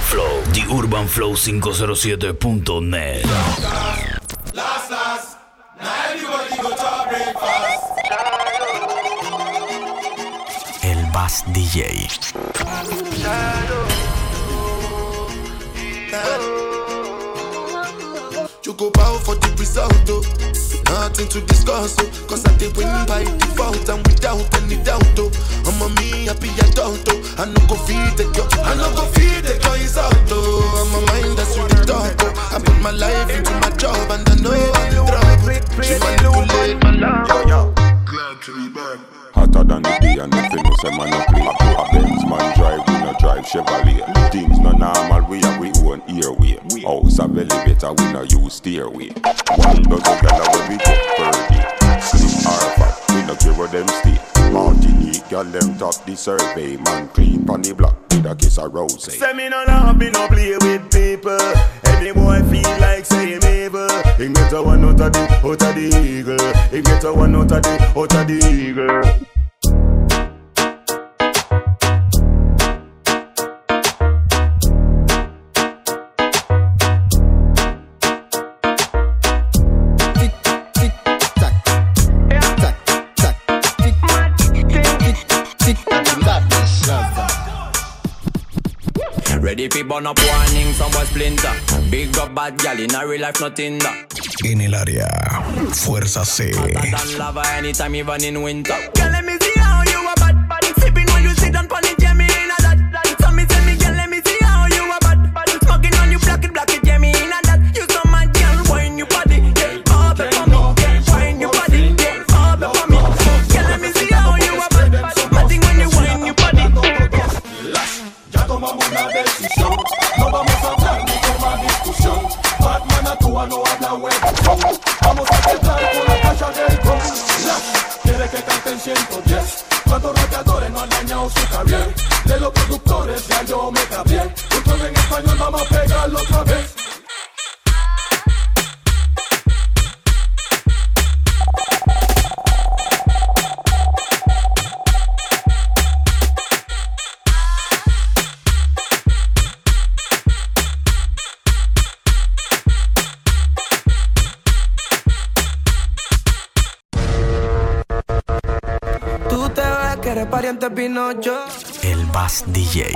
Flow, The Urban Flow 507.net. Last, now everybody go to breakfast. El Bass DJ. You go bow for the result, oh. Nothing to discuss, oh. Cause I did win by default and without any doubt, oh. I'm a me happy adult, oh. I no go feed the girl, I no go feed the girl is out, oh. I'm a mind that's really dark, oh. I put my life into my job and I know I'm the drug. She manipulate my love. Glad to be back. Hotter than the day and nothing no say man no play. A Benz man drive, we no drive Chevrolet. Things no normal, we have we own airway. House a elevator, we no use stairway. One dozen gala when we get per day. Slim or fat, we no care where them stay. Martinique, girl them top the survey. Man clean pon the block with a kiss of rose. Say me no love, me no play with people. Any boy feel like say him evil. He get a one out of the eagle. He get a one out of the eagle. Ready fi burn up warning, some boy splinter. Big up bad gal in a real life, nothing that. En el área, Fuerza C. Hotter than lava anytime, even in winter. Girl, let me see how you a bad. Sipping when you sit down pon it, yeah, me in a that. So me say me, girl, let me see how you a bad. Smoking on you, block it, yeah, me in a that. You so mad, girl, wine your body, yeah, all up for me, yeah, wine your body, yeah, all up for me. Girl, let me see how you a bad. Matting when you wine your body. Ya tomamos una decisión, no vamos a hablar ni con más discusión. Batman actúa, no habla huevón. Vamos a quedar con la cacha del con. Quiere que canten 110. Cuántos radiadores no han dañado su caviar. De los productores ya yo me cambié. Un juego en español, vamos a pegarlo otra vez. Eres pariente Pinocho. El Bass DJ.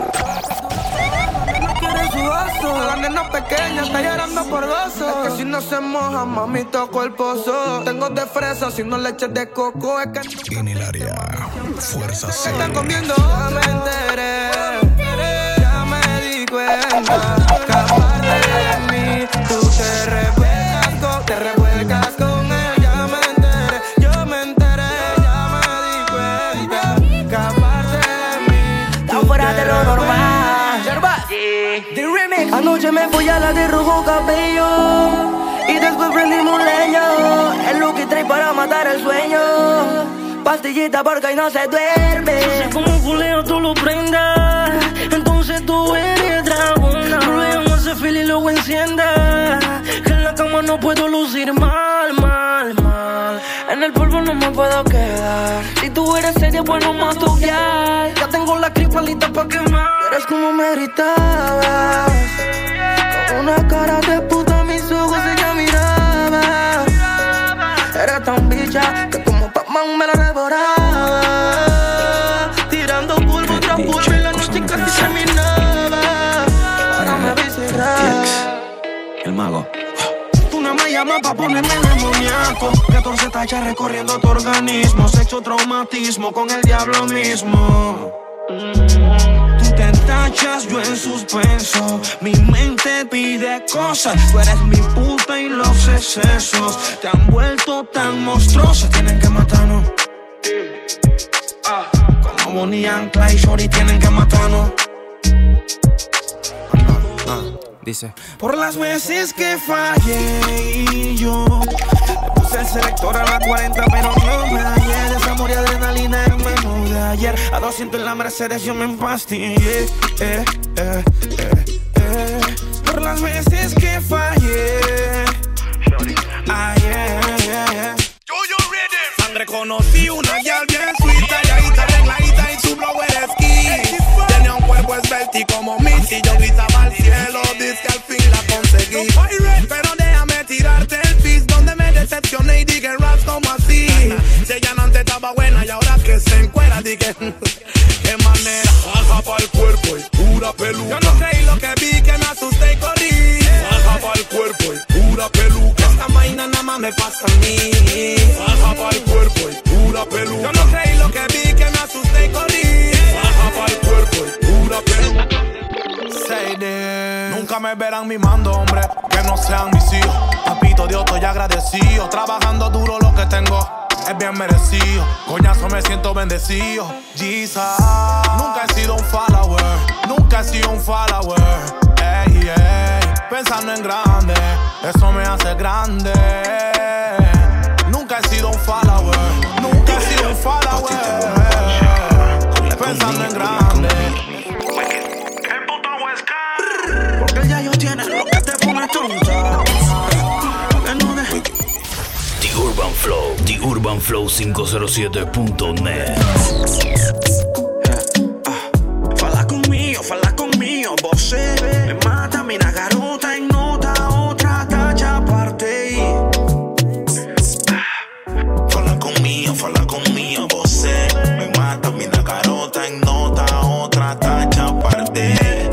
No quiere su oso. La nena pequeña está llorando por gozo. Es que si no se moja, mami, toco el pozo. Tengo de fresa, si no leche de coco. Es que En el área, Fuerza C. están comiendo. Ya me enteré, ya me di cuenta. Que aparte de mí, tú te revuelcas con él. Ya me enteré, yo me enteré. Ya me di cuenta que aparte de mí, Está fuera de lo normal. The remix. Anoche me fui a la de rojo cabello y después prendimos leño. El look que trae para matar el sueño. Pastillita porque no se duerme. Yo sé cómo fuleo tú lo prendas. Entonces tú eres dragona. Luego ese fil y luego encienda. Que en la cama no puedo lucir mal, mal, mal. En el polvo no me puedo quedar. Si tú eres seria, bueno, más toquear. Ya tengo la cripa lista pa' quemar. Eres como me gritabas. Con una cara de puta mis ojos ella miraba. Era tan bicha que como Pac-Man me la devoraba. Tirando polvo tras polvo y la noche casi terminaba. Ahora me vi cerrar. El mago. Tú no me llamas pa' ponerme demoníaco. 14 tachas recorriendo tu organismo. Sexo traumatismo con el diablo mismo. Tú te tachas, yo en suspenso. Mi mente pide cosas. Tú eres mi puta y los excesos te han vuelto tan monstruosos. Tienen que matarnos. Como Bonnie and Clyde, Shorty tienen que matarnos. Dice. Por las veces que fallé y yo le puse el selector a la 40, pero no me dañé. Desamor y adrenalina en menú de ayer. A 200 en la Mercedes yo me empastillé. Por las veces que fallé. Sangre conocí una gal bien sweet, calladita, arregladita y su blow era esquí. Tenía un cuerpo esbelto Y como Missy yo gritaba al cielo, dice que al fin la conseguí. Pero déjame tirarte el piso donde me decepcioné y dije raps como así. Si ella no antes estaba buena y ahora que se encuera, dije qué manera. Baja pa'l cuerpo y pura peluca. Yo no creí lo que vi, que me asusté y corrí. Baja pa'l cuerpo y pura peluca. Esta vaina nada más me pasa a mí. Baja pa'l cuerpo y pura peluca. Yo no creí lo que vi, que me asusté y corrí. Baja pa'l cuerpo y pura peluca. Nunca me verán mimando, hombre, que no sean mis hijos. Papito Dios, estoy agradecido. Trabajando duro lo que tengo es bien merecido. Coñazo, me siento bendecido. Jesus, nunca he sido un follower. Nunca he sido un follower. Ey, ey, pensando en grande, eso me hace grande. Nunca he sido un follower. Nunca he sido un follower. Pensando en grande. Porque ya yo tiene lo que te pone tonta. The Urban Flow 507.net. Fala conmigo, você me mata, mina garota em nota, outra tacha aparte. Fala conmigo, você me mata, mina garota em nota, outra tacha aparte.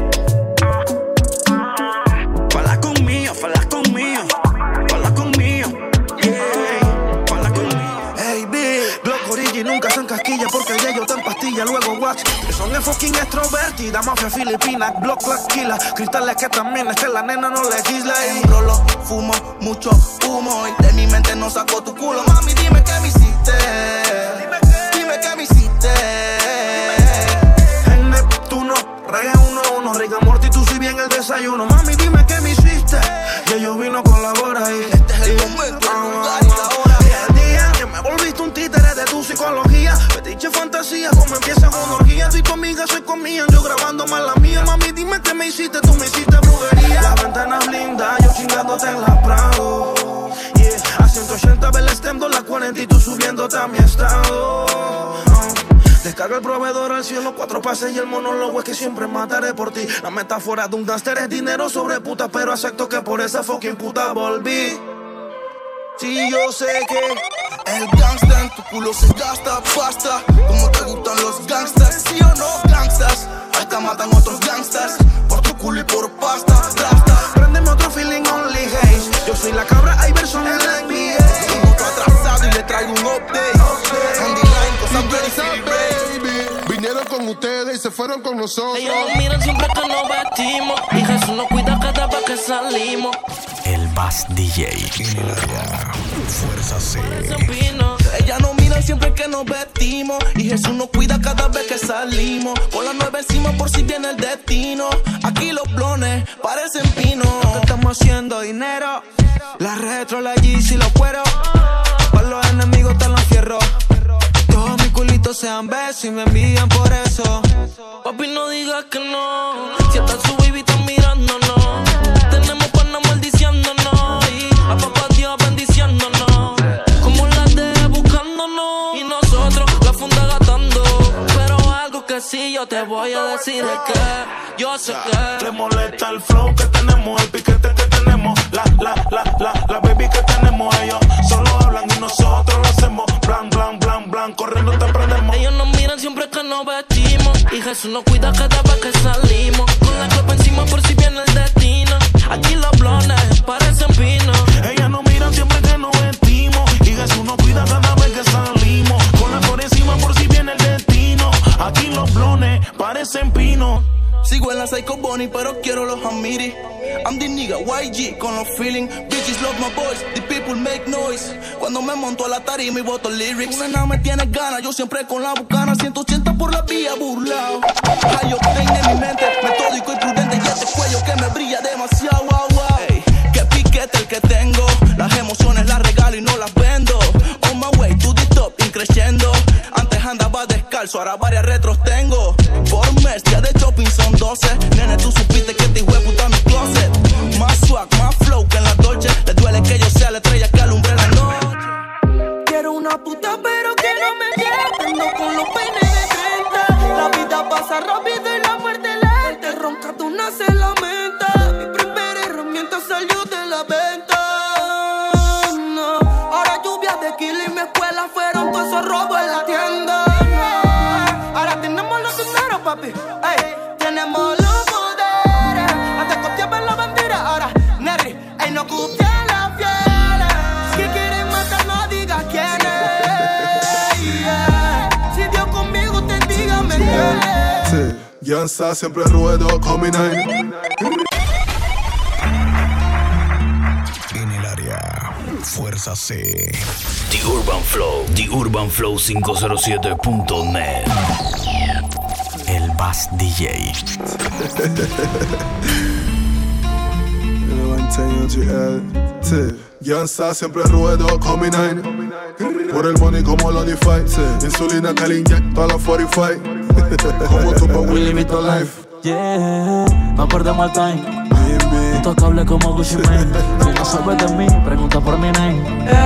Nunca se encasquilla porque el yo te empastilla. Luego watch, que son es fucking extrovertida. Mafia filipina, block la esquila. Cristales que también es que la nena no legisla. Y Rolo, fumo, mucho humo. Y de mi mente no saco tu culo. Mami, dime qué me hiciste. Dime qué me hiciste. En Neptuno, reggae 1-1. Rick Morty, tú si bien el desayuno. Mami, dime qué me hiciste. Y yo vino con la hora y este es el momento, el lugar y la hora. Me volviste un títere de tu psicología. Fetiche fantasía, como empieza con orgía. Tú y tu amiga se comían, yo grabando más la mía. Mami, dime qué me hiciste, tú me hiciste brujería. La ventana blinda, yo chingándote en la Prado. Yeah, a 180 ver el stem, la 40 y tú subiéndote a mi estado. Descarga el proveedor al cielo, 4 pases y el monólogo es que siempre mataré por ti. La metáfora de un gánster es dinero sobre puta, pero acepto que por esa fucking puta volví. Sí, yo sé que el gangsta en tu culo se gasta pasta. Como te gustan los gangsters, sí o no, gangstas. Hasta matan otros gangsters por tu culo y por pasta. Rasta. Préndeme otro feeling only haze. Yo soy la cabra Iverson en la NBA. Un otro atrasado y le traigo un update. On the line, cosas very baby. Vinieron con ustedes y se fueron con nosotros. Ellos nos miran siempre que nos vestimos y Jesús nos cuida cada vez que salimos. El Bass DJ. Fuerza C. Ella nos mira siempre que nos vestimos y Jesús nos cuida cada vez que salimos. Con la 9 encima por si viene el destino. Aquí los blones parecen pinos. Que estamos haciendo dinero. La retro, la Yeezy y los cueros. Para los enemigos te los fierro. Todos mis culitos sean besos y me envían por eso. Papi, no digas que no. Si hasta su baby está mirándonos. Tenemos panas maldiciéndonos y a papá Dios bendiciéndonos. Como las de buscándonos y nosotros la funda gastando. Pero algo que sí yo te voy a decir es que yo sé que te molesta el flow que tenemos, el piquete que tenemos, la baby que tenemos. Ellos solo hablan y nosotros lo hacemos. Blan, blan, blan, blan, corriendo te prendemos. Ellos nos miran siempre que nos vestimos y Jesús nos cuida cada vez que salimos. Con la copa encima por si viene el destino. Aquí los blones parecen pinos. Ellas nos miran siempre que nos vestimos y Jesús nos cuida cada vez que salimos. Con la copa encima por si viene el destino. Aquí los blones parecen pinos. Sigo en la Psycho Bunny, pero quiero los Amiri. I'm the nigga YG con los feeling. Bitches love my voice, the people make noise. Cuando me monto a la tarima y boto lyrics. Una nada me tiene ganas, yo siempre con la bucana. 180 por la vía burlao. High octane en mi mente, metódico y prudente. Y este cuello que me brilla demasiado, wow, wow. Ey, qué piquete el que tengo. Las emociones las regalo y no las vendo. On my way to the top, increciendo. Antes andaba descalzo, ahora varias retros tengo. Por mes, día de shopping son 12. Nene, tú supiste que te hice puta mi closet. Más swag, más flow que en la Dolce. Le duele que yo sea la estrella que alumbre la noche. quiero una puta pero que no me mienta. Ando con los peines de 30. La vida pasa rápido y la muerte lenta. papi. Ey, tenemos los poderes. Antes copiaba la bandera, ahora Neri. Ey, no copia la fiel. Si quieren matar, no digas quién es. Yeah. Si Dios conmigo te diga, me quiere. Sí, Yansa siempre ruedo con mi nine. En el área, Fuerza C. The Urban Flow, TheUrbanFlow507.net. El Bass DJ. Yansa siempre ruedo con mi nine. Por el money como lo DeFi. Insulina que le inyecto a la 45. Como tu pa' Willy Vito Life. Yeah, no perdemos el time. Intocable como Gucci Mane. Si no sabes de mí, pregunta por mi name.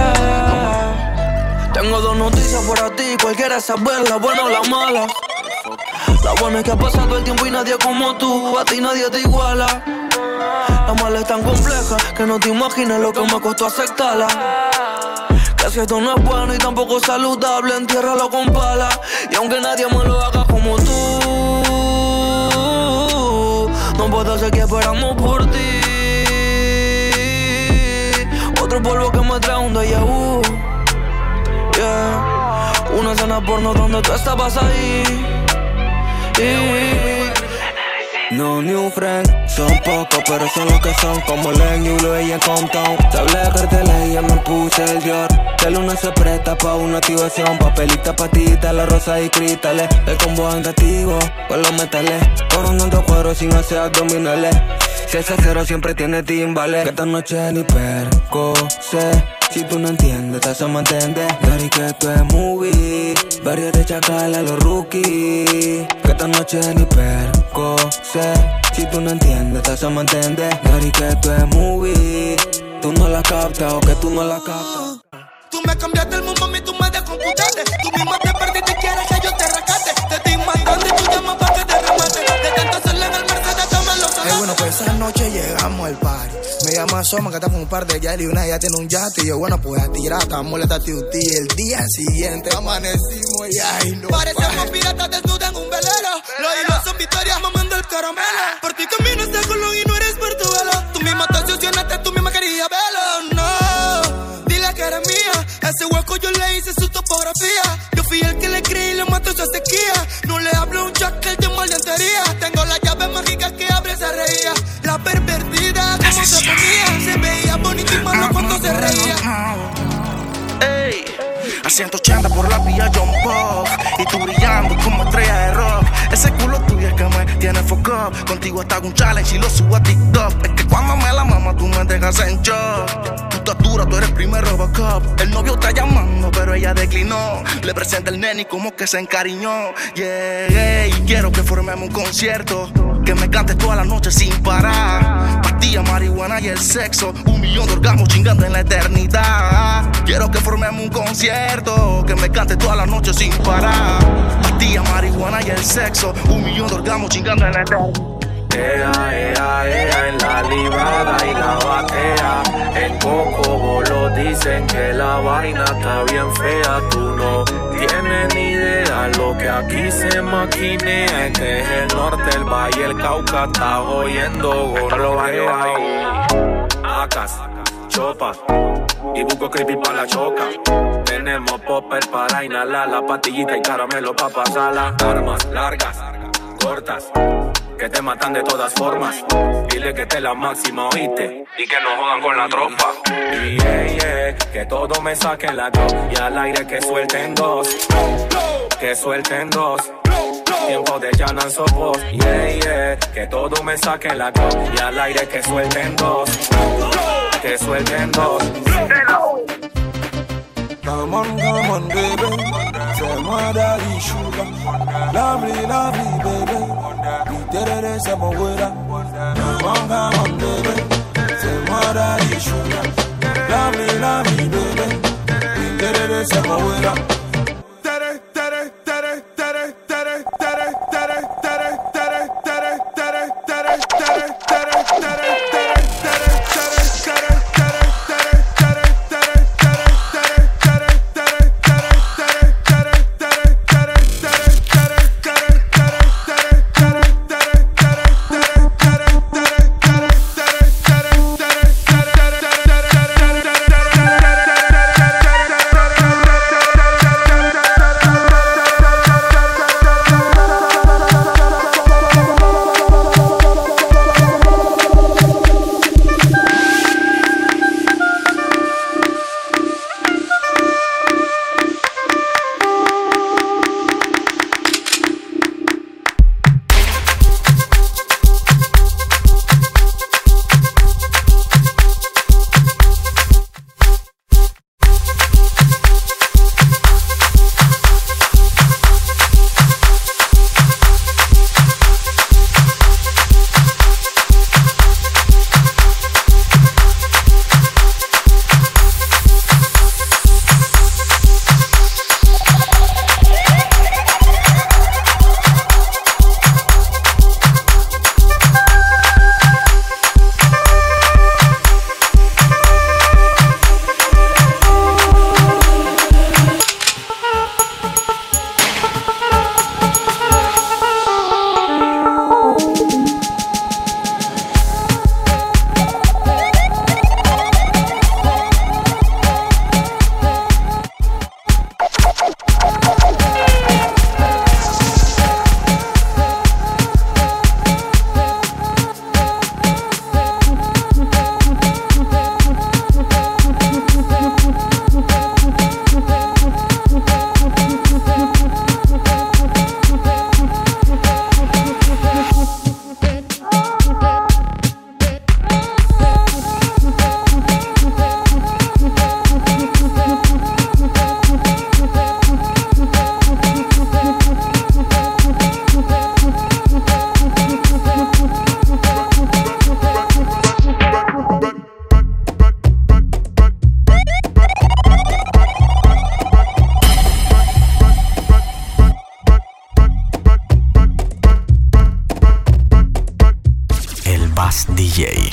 Tengo dos noticias para ti, cualquiera saber la buena o la mala. La buena es que ha pasado el tiempo y nadie como tú, a ti nadie te iguala. La mala es tan compleja que no te imaginas lo que me costó aceptarla. Que si esto no es bueno y tampoco saludable, entiérralo con pala. Y aunque nadie me lo haga como tú, no puedo hacer que esperamos por ti. Otro polvo que me trae un déjà vu. Yeah. Una escena porno donde tú estabas ahí. No new friends, son pocos pero son los que son. Como Len y Ulo y en Compton. Te hablé de carteles y ya me puse el Dior. De luna se presta pa' una activación. Papelita, patita, la rosa y cristales. El combo andativo con los metales. Coronando cuadros sin hacer abdominales. Si ese cero siempre tiene timbales. Que esta noche ni perco sé. Si tú no entiendes, te hacemos entender. Dari que esto es movie. Varios de chacal a los rookies. Que esta noche ni perco sé. Si tú no entiendes, te hacemos entender. Dari que esto es movie. Tú no la captas o que tú no la captas. Tú me cambiaste el mundo, mami, tú me descomputaste. Tú misma te perdiste, quieres que yo te rescate. Te di más grande y tú llamas pa' que te remate. De tanto hacerle en el Mercedes, dame los zapatos. Bueno, pues esa noche llegamos al party. Me llama Soma, que está con un par de yali y una ya tiene un yate. Y yo, bueno, pues a tirar, estamos molesta a ti. El día siguiente amanecimos y ay, no. Parecemos piratas desnudas en un velero. Los hilos son victorias, mamando el caramelo. Por ti camino este colón y no eres Portobelo. Tú misma te obsesionaste, tú misma querías verlo. No, dile que eres mía. Ese hueco yo le hice su topografía. Yo fui el que le creí y le mató su sequía. No le hablo un chat que él llamó aliantería. Tengo las llaves mágicas que abre y se reía. La pervertida como se ponía. Se veía bonito y malo cuando se reía. Ey, a 180 por la vía John Pop. Y tú brillando como estrella de rock. Ese culo tuyo es que me tiene foco. Contigo hasta hago un challenge y lo subo a TikTok. Es que cuando me la mama tú me dejas en shock. Tu estatura, tú eres primer Robocop. El novio está llamando pero ella declinó. Le presenta el nene y como que se encariñó. Yeah, y quiero que formemos un concierto. Que me cantes toda la noche sin parar. Pastilla, marihuana y el sexo. 1 millón de orgasmos chingando en la eternidad. Quiero que formemos un concierto. Que me cantes toda la noche sin parar. Pastilla, marihuana y el sexo. 1 millón de orgasmos chingando en la eternidad. En la librada y la batea. En Cocobolo dicen que la vaina está bien fea. Tú no tienes ni idea lo que aquí se maquinea. Este es el norte, el valle, el Cauca. Estás oyendo gonorrea. Acas, chopas y busco creepy pa' la choca. Tenemos popper para inhalar, la pastillita y caramelo pa' pasarla. Armas largas, cortas, que te matan de todas formas. Dile que te la máxima, oíste, y que no jodan con la tropa. Y que todo me saquen la go. Y al aire que suelten dos. Que suelten dos. Tiempo de llanan sopos. Que todo me saquen la go. Y al aire que suelten dos. Que suelten dos. Come on, baby. Say my daddy sugar. Lovely, lovely, baby. We did it as a moira. Come on, baby. Say my daddy sugar. Lovely, lovely, baby. We did it as a moira. Bass DJ.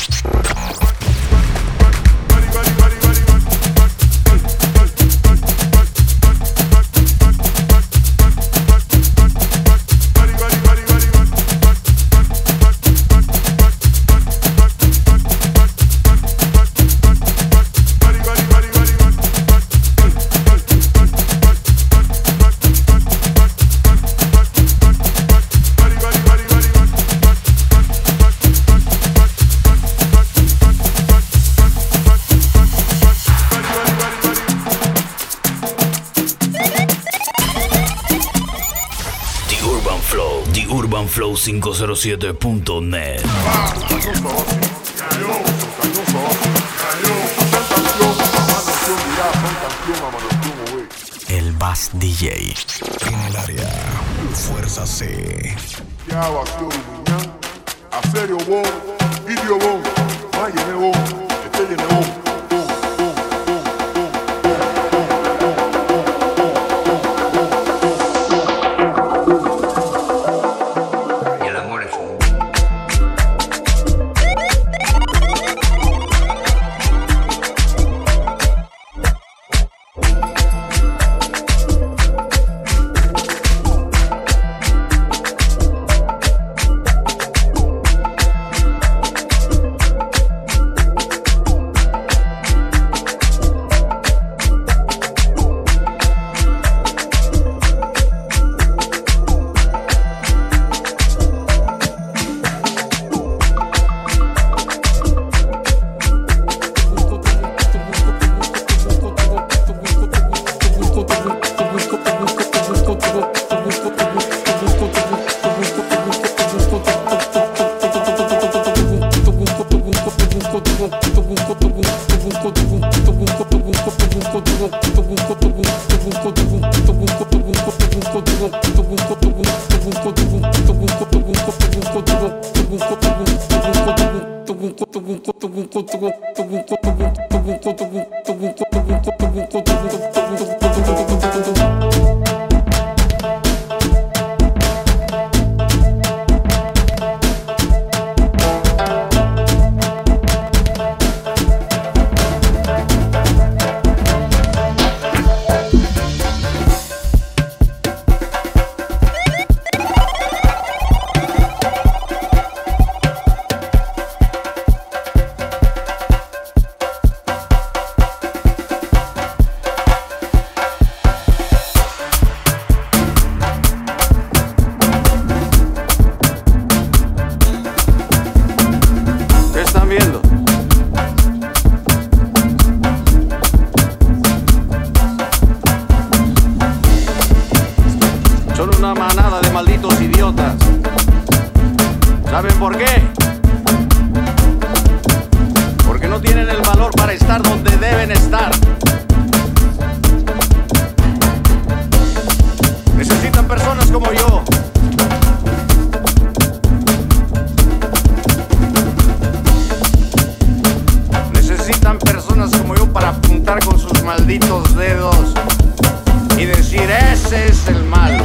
Flow507.net. El Bass DJ. En el área, Fuerza C. Ya vacío, a serio, vos, idio, vos, vaya, vos, este llene, vos. ¿Saben por qué? Porque no tienen el valor para estar donde deben estar. Necesitan personas como yo. Necesitan personas como yo para apuntar con sus malditos dedos y decir, ese es el malo.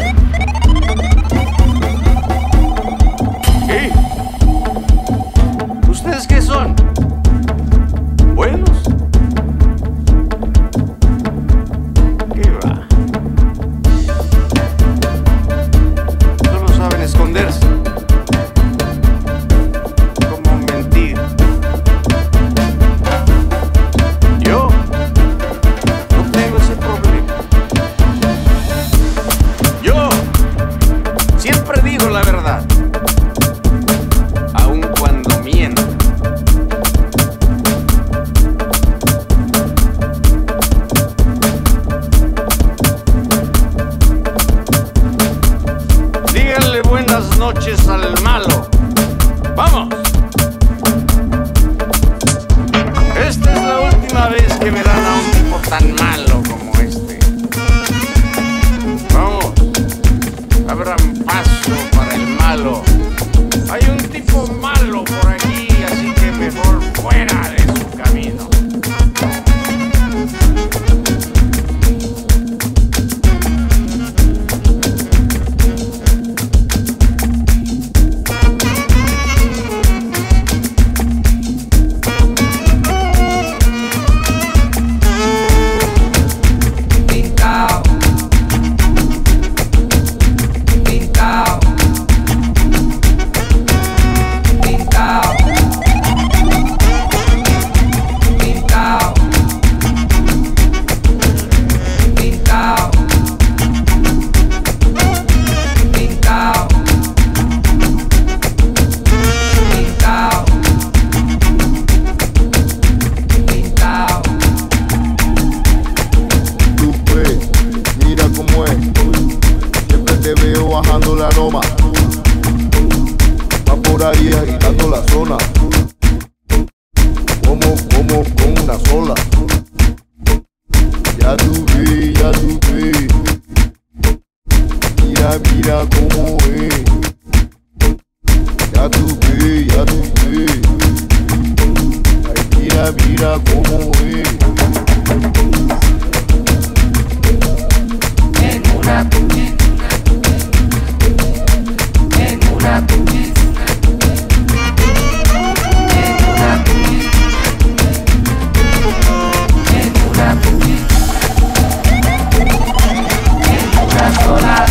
¿Qué? ¿Ustedes qué son? ¿Buenos? ¿Qué va? Solo saben esconderse. Como mentir. Yo no tengo ese problema. Yo siempre digo la verdad. Aun cuando miento. Díganle buenas noches al malo. ¡Vamos! Esta es la última vez que verán a un tipo tan malo como este. Vamos. Abran paso para el malo. Hay un tipo malo por aquí, así que mejor fuera de su camino. por ahí agitando la zona. Como con una sola. Ya tú ves. Mira cómo es. Ya tú ves. Ay, mira cómo es. En una putita. En una putita. Sola.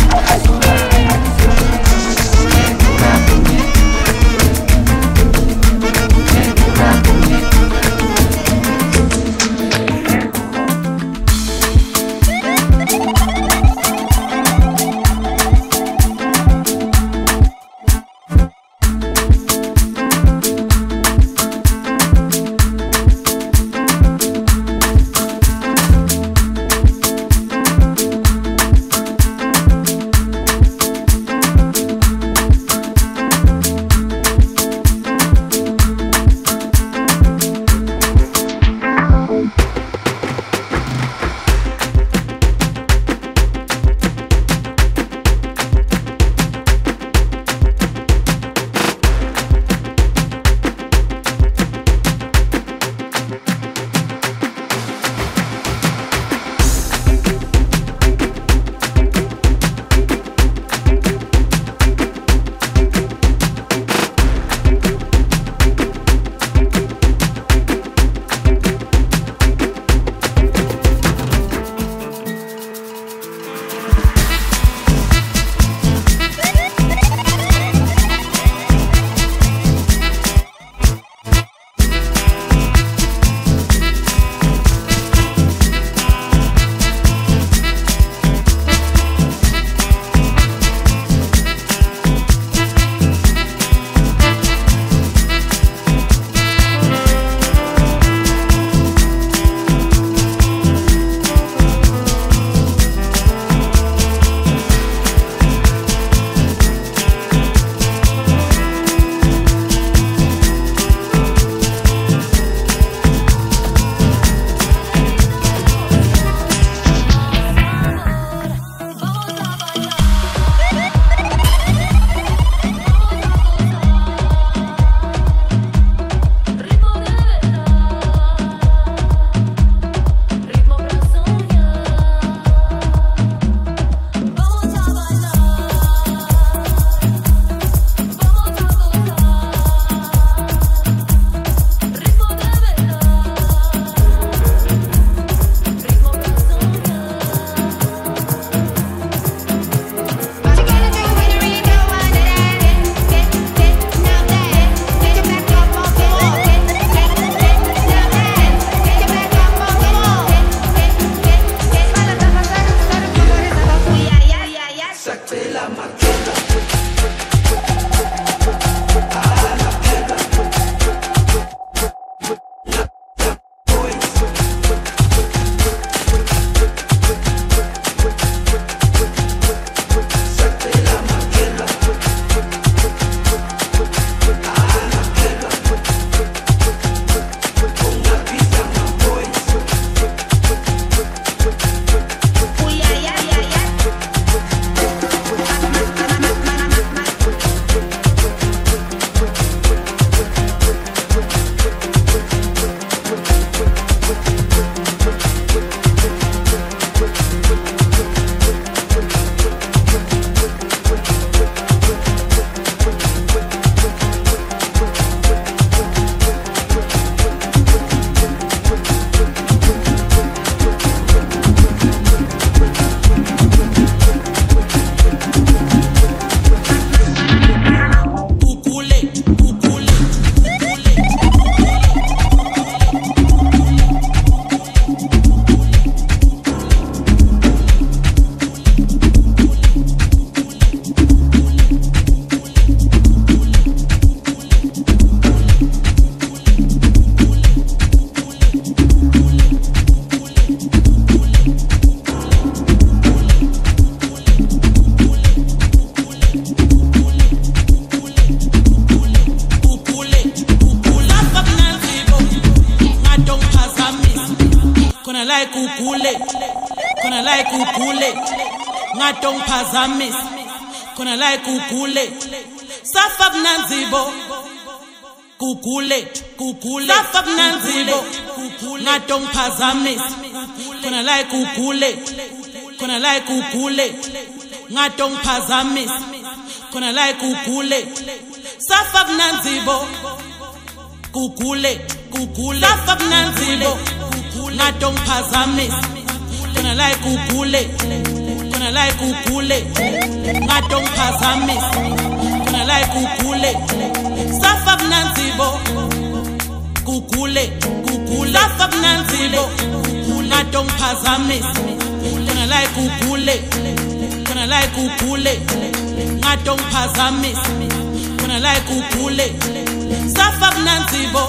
ukule, khona like ukule, ngadongiphazamisa, khona like ukule, safa bunanzibo, kukule, safa bunanzibo, ngadongiphazamisa, khona like ukule, khona like ukule, ngadongiphazamisa, khona like ukule, safa bunanzibo, kukule, safa bunanzibo, ngadongiphazamisa, khona like ukule, khona like ukule, ngadongiphazamisa, khona like ukule, safa bunanzibo, kukule, safa bunanzibo, ngadongiphazamisa, khona like ukule, khona like ukule, ngadongiphazamisa, khona like ukule, safa bunanzibo.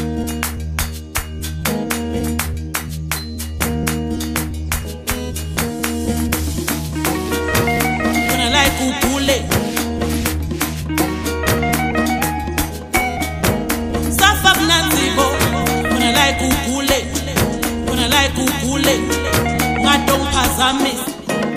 Like ukule, safa bunanzibo, khona like ukule, khona like ukule, ngadongiphazamisa.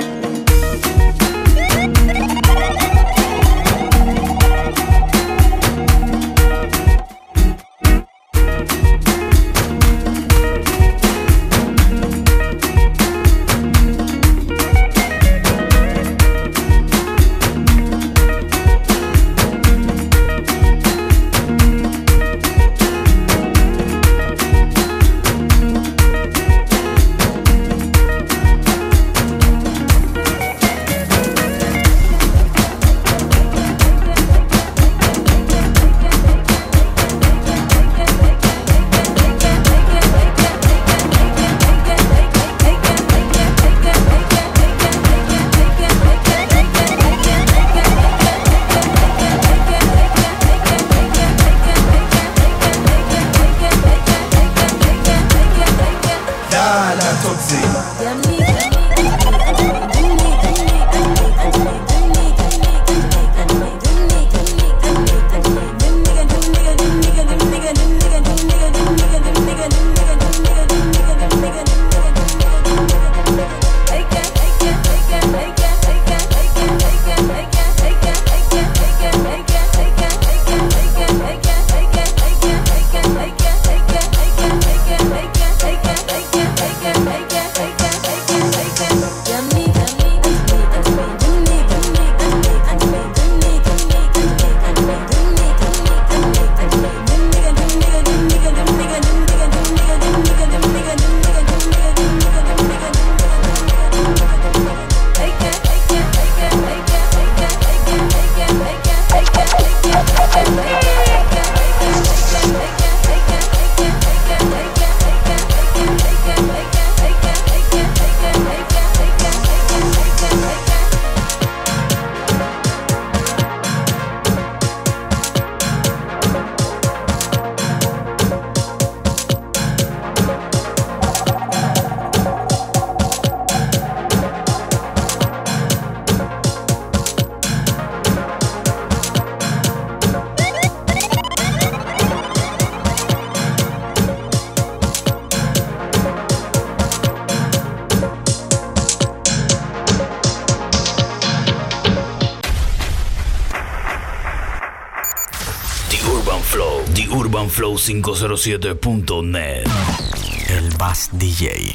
UrbanFlow507.net. El Bass DJ.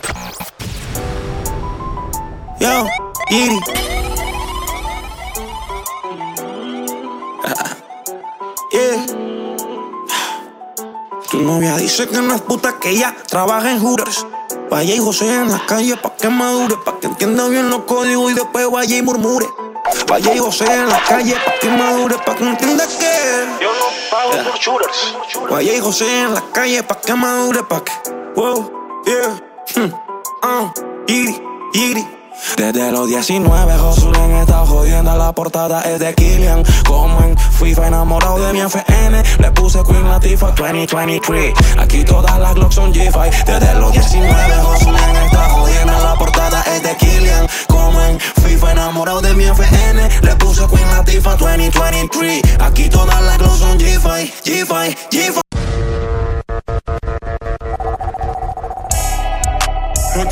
Yo, Iri. Yeah. Tu novia dice que no es puta, que ella trabaja en Hooters. Vaya y José en la calle pa' que madure, pa' que entienda bien los códigos y después vaya y murmure. Vaya y José en la calle pa' que madure, pa' que entienda que yo no pago por shooters. Vaya y José en la calle pa' que madure, pa' que wow, yeah. Iri. Desde los 19, Josulen está jodiendo. La portada es de Killian. Como en FIFA, enamorado de mi FN. Le puse Queen Latifah 2023. Aquí todas las Glocks son G5. Desde los 19, Josulen está jodiendo. La portada es de Killian. Como en FIFA, enamorado de mi FN. Le puse Queen Latifah 2023. Aquí todas las Glocks son G5.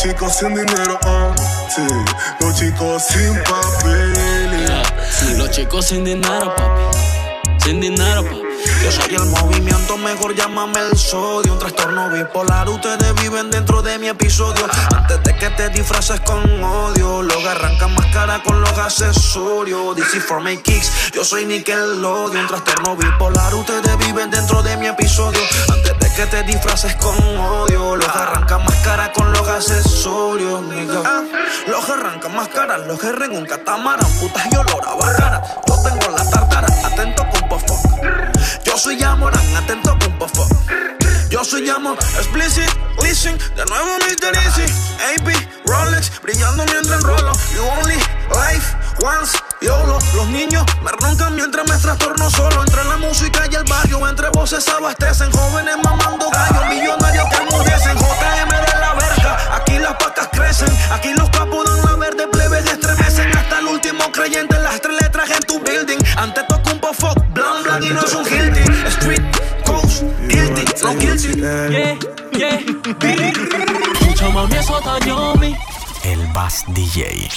chicos sin dinero, sí. Los chicos sin papeles. Los chicos sin dinero, papi. Sin dinero, papi. Yo soy el movimiento, mejor llámame el sodio. Un trastorno bipolar, ustedes viven dentro de mi episodio. Antes de que te disfraces con odio, luego arrancan más cara con los accesorios. DC for my kicks, yo soy Nickelodeon. Un trastorno bipolar, ustedes viven dentro de mi episodio. Antes de que te disfraces con odio, los arrancan más cara con los accesorios, nigga. Los arrancan más cara, los que en un catamarán. Putas y olor a bajara. Yo tengo la tartara, atento con pofo. Yo soy Yamorán, atento con pofo. Yo soy Yamor, explicit, listen. De nuevo Mr. Easy, AP, Rolex, brillando mientras enrolo. You only life once, YOLO. Los niños me roncan mientras me trastorno solo. Entre la música y el barrio, entre voces abastecen. Jóvenes mamando gallos, millonarios que enmudecen. JM de la verga, aquí las pacas crecen. Aquí los capos dan la verde, plebes estremecen. Hasta el último creyente, las 3 letras en tu building. Antes toco un pofo, blan blan y no es un guilty. Street, coast, guilty, no guilty. Yeah. Escucha mami, eso está yomi. El Bass DJ.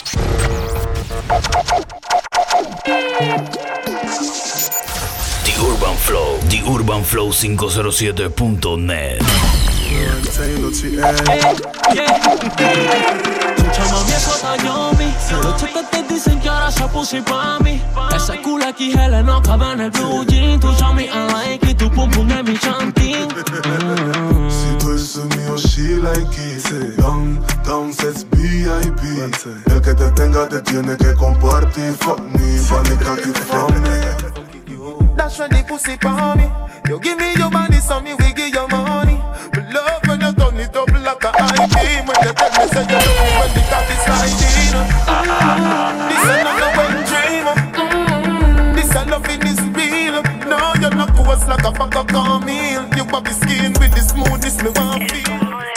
The Urban Flow 507.net. Escucha mami, eso está yomi. Los chicos te dicen que ahora se puso pa' mí. Ese culo XL no cabe en el blue jean. Tu chami I like it, tu pum pum es mi chantín. Si tú eres mío, she like it. Downstairs VIP. El que te tenga te tiene que compartir. Fuck me, panica que from me. That's when the pussy for me. You give me your body, so me we give you money. We love when you turn it up like a high beam. When you tell me say you love me when the cock is sliding. This is not a wet dream. This a loving is real. No, you're not coarse like a fuck up meal. You have the skin with the smoothness me want feel.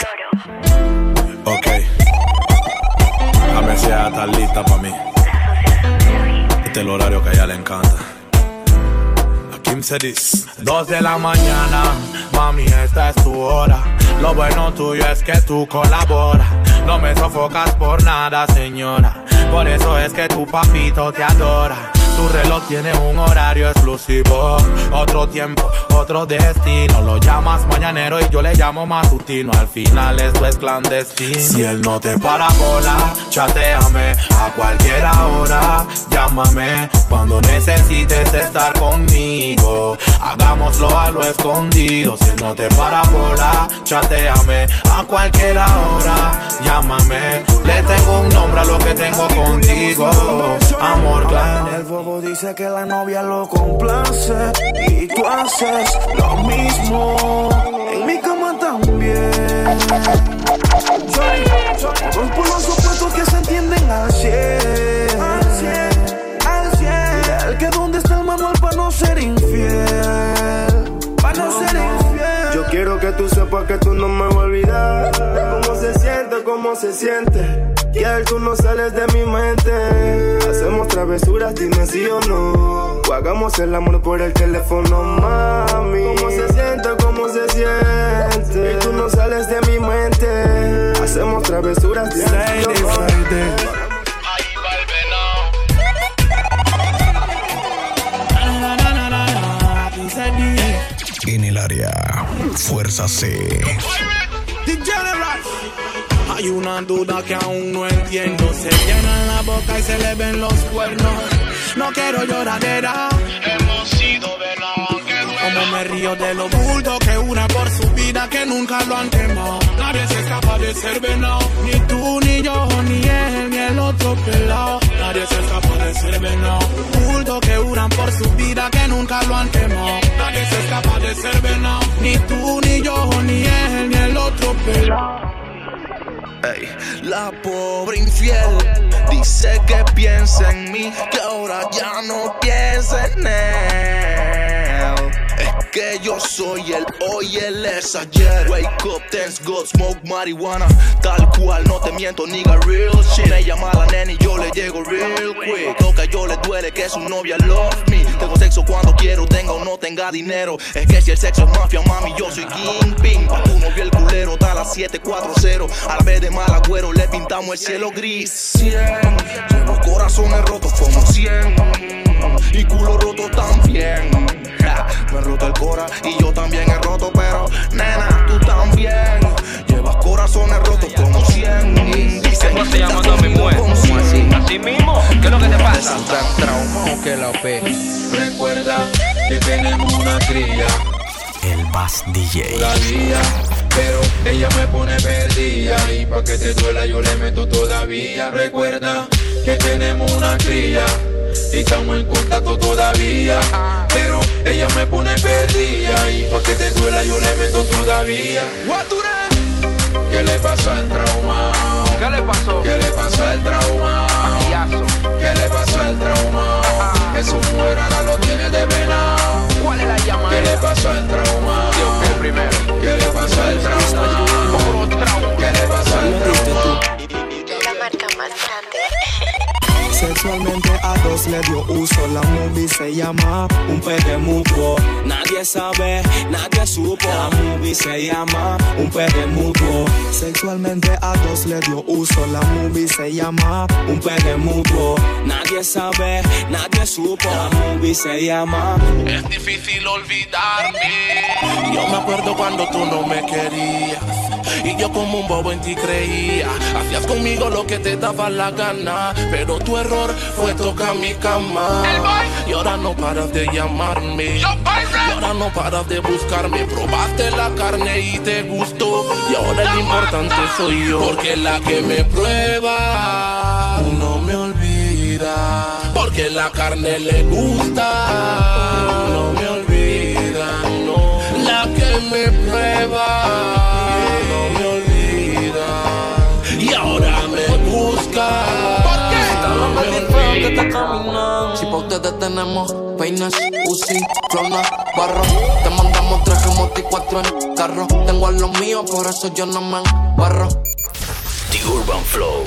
Ok, la mesía está lista pa' mí. Este es el horario que a ella le encanta. Kim said this. 2 de la mañana, mami, esta es tu hora. Lo bueno tuyo es que tú colaboras. No me sofocas por nada, señora. Por eso es que tu papito te adora. Tu reloj tiene un horario exclusivo. Otro tiempo, otro destino. Lo llamas mañanero y yo le llamo matutino. Al final esto es clandestino. Si él no te para bola, chateame a cualquier hora. Llámame cuando necesites estar conmigo. Hagámoslo a lo escondido. Si él no te para bola, chateame a cualquier hora. Llámame, le tengo un nombre a lo que tengo contigo. Amor, claro. El bobo dice que la novia lo complace y tú haces lo mismo. En mi cama también. Rompo los opuestos que se entienden al 100. Al 100. El que donde está el manual para no ser infiel. Para no ser infiel. Yo quiero que tú sepas que tú no me vas a olvidar. Cómo se siente. Que tú no sales de mi mente. Hacemos travesuras, dime sí o no. O hagamos el amor por el teléfono, mami. Cómo se siente. Y tú no sales de mi mente. Hacemos travesuras, dime sí o no. En el área, Fuerza C. Hay una duda que aún no entiendo. Se llenan la boca y se le ven los cuernos. No quiero lloradera. Hemos sido venados. Como me río de los bultos que una por su vida que nunca lo han quemado. Nadie se escapa de ser venado. Ni tú, ni yo, ni él, ni el otro pelado. Nadie se escapa de ser venado. Bultos que juran por su vida que nunca lo han quemado. Nadie se escapa de ser venado. Ni tú, ni yo, ni él, ni el otro pelado. Ey, la pobre infiel dice que piensa en mí, que ahora ya no piensa en él. Es que yo soy el hoy, él es ayer. Wake up, thanks God, smoke marihuana. Tal cual, no te miento, nigga, real shit. Me llama la nena y yo le llego real quick. Lo que a yo le duele que su novia love me. Tengo sexo cuando quiero, tenga o no no tenga dinero. Es que si el sexo es mafia, mami, yo soy kingpin. Pa' tu novio el culero, da las 740. A la vez de mal agüero le pintamos el cielo gris. 100, llevo corazones rotos como 100 y culo roto también. Me he roto el cora y yo también he roto, pero nena, tú también llevas corazones rotos como 100. Dicen ¿cómo se llama mi mujer? ¿Cómo así? ¿Así mismo? ¿Qué es lo que te pasa? Tan traumado que la pe. Recuerda que tenemos una cría, El Bass DJ. todavía, pero ella me pone perdida y pa' que te duela yo le meto todavía. Recuerda que tenemos una cría y estamos en contacto todavía, pero ella me pone perdida y pa' que te duela yo le meto todavía. ¿Qué le pasó al trauma? ¿Qué le pasó? ¿Qué le pasó al trauma? ¿Qué le pasó al trauma? Que su mujer ahora lo tiene de venado. ¿Cuál es la llamada? ¿Qué le pasó al trauma? Yo el primero. ¿Qué le pasó al trauma? ¿Qué le pasó al trauma? La marca más grande. Sexualmente a dos le dio uso. La movie se llama Un pegue mutuo. Nadie sabe, nadie supo. La movie se llama Un pegue mutuo. Sexualmente a dos le dio uso. La movie se llama Un pegue mutuo. Nadie sabe, nadie supo. La movie se llama. Es difícil olvidarme. Yo me acuerdo cuando tú no me querías y yo como un bobo en ti creía. Hacías conmigo lo que te daba la gana, pero tu error fue tocar mi cama. Y ahora no paras de llamarme, y ahora no paras de buscarme. Probaste la carne y te gustó, y ahora el importante soy yo. Porque la que me prueba no me olvida, porque la carne le gusta, no me olvida, no. La que me prueba no me olvida, y ahora me busca. ¿Por qué? No me olvida que está caminando. Si pa' ustedes tenemos peines, Uzi, clona, barro. Te mandamos 3 remotos y 4 en carro. Tengo a los míos, por eso yo no me embarro. The Urban Flow,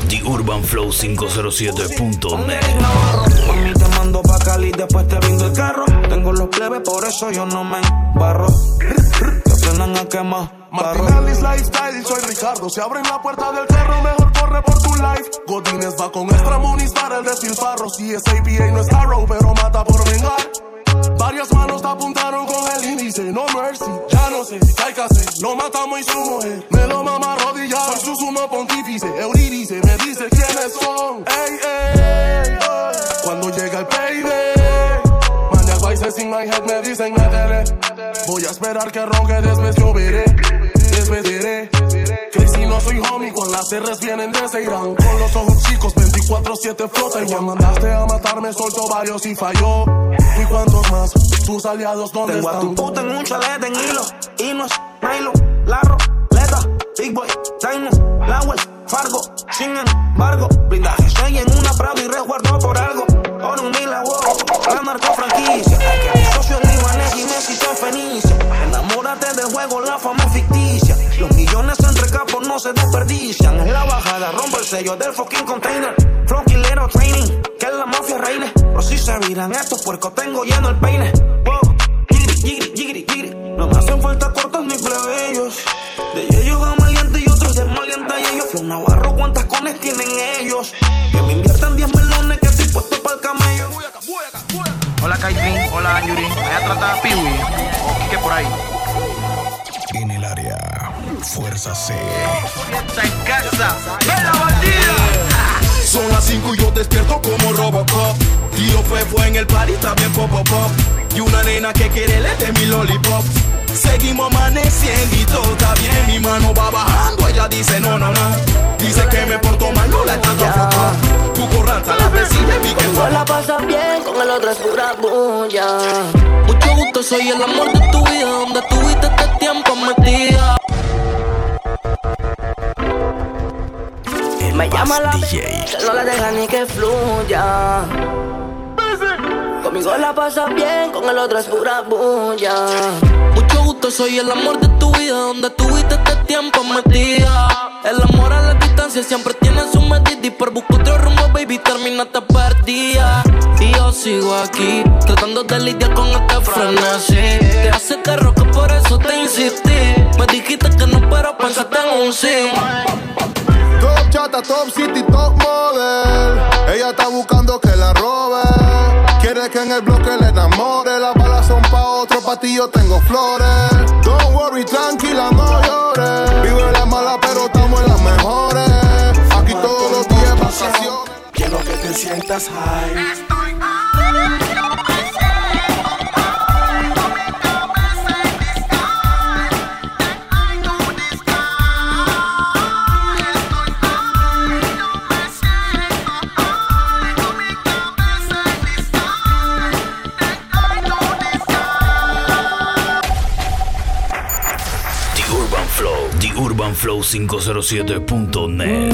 TheUrbanFlow507.net. Mami, te mando pa' Cali, después te brindo el carro. Tengo los plebes, por eso yo no me embarro. Te aprendan a quemar. Martinelli's Lifestyle, soy Ricardo. Si abren la puerta del carro, mejor corre por tu life. Godínez va con extra monies para el despilfarro. Si es APA no es Arrow, pero mata por vengar. Varias manos te apuntaron con el índice. No mercy, ya no sé, ¿qué hay que hacer? Lo matamos y su mujer me lo mama arrodillado. Soy su sumo pontífice, Eurídice me dice quiénes son. Ey, ey, ey. Cuando llega el payday, mañana vices in my head me dicen métele. Voy a esperar que ronque, después yo veré. Crazy no soy homie, con las R's vienen de Ceirán. Con los ojos chicos, 24/7 flota. Y ya mandaste a matarme, soltó varios y falló. ¿Y cuántos más? Tus aliados, ¿dónde Tengo están? a tu puta en un chalet en hilo. Y no es Milo, la roleta, Big Boy, Diamond, Lawel, Fargo. Sin embargo, blindaje soy en una Prado y resguardo por algo. Oro un milagro, la narco franquicia. Que mi socio es libanés y Messi está en Fenicia. Enamórate del juego, la fama es ficticia. Los millones entre capos no se desperdician. En la bajada rompo el sello del fucking container. Flow killero training, que la mafia reine. Pero si se viran estos puercos, tengo lleno el peine. Wow, yigiri, yigiri, yigiri. No me hacen falta cortos ni plebeyos. De ellos gamaleantes y otros desmaleantes y ellos. Flow Navarro, ¿cuántas cones tienen ellos? Que me inviertan 10 melones que estoy puesto para el camello. Hola Kaitlyn, hola Yuri. Allá trata a Piwi o Kike por ahí. En el área, Fuerza C. Está en casa. ¡Ven la bandida! Son las 5 y yo despierto como Robocop. Tío fue en el party, está bien pop, pop, pop. Y una nena que quiere le de mi lollipop. Seguimos amaneciendo y todo está bien. Mi mano va bajando, ella dice no, no, no. Dice que me porto mal, no la echando a foto. Tu corranza la persigue, mi que no la pasas bien, con el otro es pura bulla. Mucho gusto, soy el amor de tu vida. Donde tuviste este tiempo metida. Me llama la DJ, que no la deja ni que fluya. Conmigo la pasas bien, con el otro es pura bulla. Mucho gusto, soy el amor de tu vida, donde tuviste este tiempo metida. El amor a la distancia siempre tiene su medida, y por buscar otro rumbo, baby, terminaste perdida. Y yo sigo aquí, tratando de lidiar con este frenesí. Te hace que roque, por eso te insistí. Me dijiste que no, pero pensaste en un sí. Top chata, top city, top model. Ella está buscando que la robe. Quiere que en el bloque le enamore. Las balas son pa' otro, pa' ti yo tengo flores. Don't worry, tranquila, no llores. Vive la mala, pero estamos en las mejores. Aquí todos los días vacaciones. Quiero que te sientas high. UrbanFlow507.net.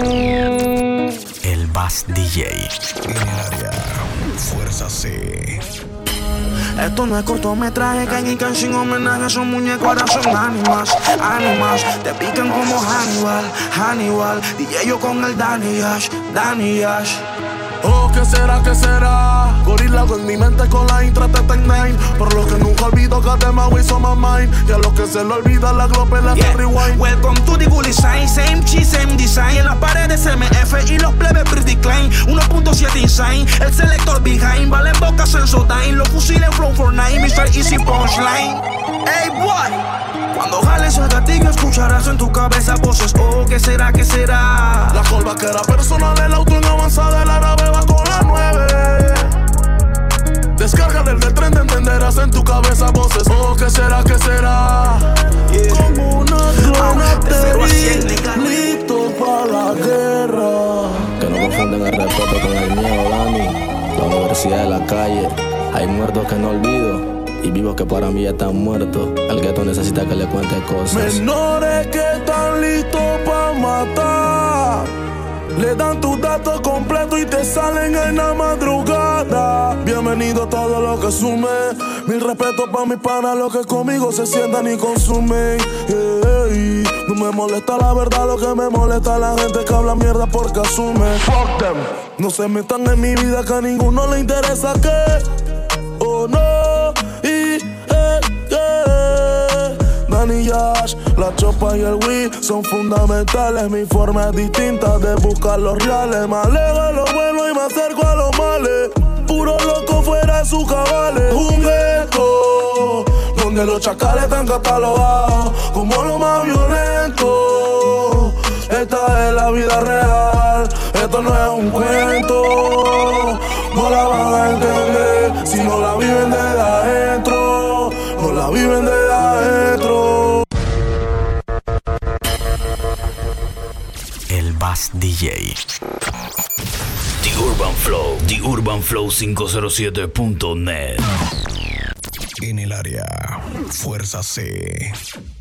El Bass DJ. En el área, Fuerza C. Esto no es cortometraje, Kanye sin homenaje. Son muñecos, ahora son ánimas. Te pican como Hannibal. DJ yo con el Danny Ash. Oh, ¿qué será? Gorila en mi mente con la Intra T9. Por lo que nunca olvido que tema we so my mind. Y a los que se le olvida la globe la rewind. Welcome to the Bully Sign. Same cheese, same design. En las paredes MF y los plebes pretty klein. 1.7 insane, el selector behind. Valen boca Sensodyne. Los fusiles Flow 49, Mr. Easy Punchline. Hey boy, cuando jales el gatillo escucharás en tu cabeza voces. Oh, ¿qué será? La colva que era personal, el auto en avanzada, el árabe va con la 9. Descarga del tren, te entenderás en tu cabeza voces. Oh, ¿qué será? Yeah. Como una clona de 0 a 100, listo para la guerra. Que no confunden el respeto con el miedo, Dani. La universidad de la calle. Hay muertos que no olvido y vivos que para mí ya están muertos. El gueto necesita que le cuente cosas. Menores que están listos para matar. Le dan tus datos completos y te salen en la madrugada. Bienvenido a todo lo que sume. Mil respetos para mis panas, los que conmigo se sientan y consumen. Hey, no me molesta la verdad, lo que me molesta es la gente que habla mierda porque asume. Fuck them. No se metan en mi vida que a ninguno le interesa que. Oh no. Danny Yash, la chopa y el Wii son fundamentales. Mi forma es distinta de buscar los reales. Me alejo de lo bueno y me acerco a los males. Puro loco fuera de sus cabales. Un ghetto donde los chacales están catalogados como lo más violento. Esta es la vida real, esto no es un cuento. No la van a entender si no la viven desde adentro. No la viven desde adentro. El Bass DJ. The UrbanFlow507.net. En el área, Fuerza C.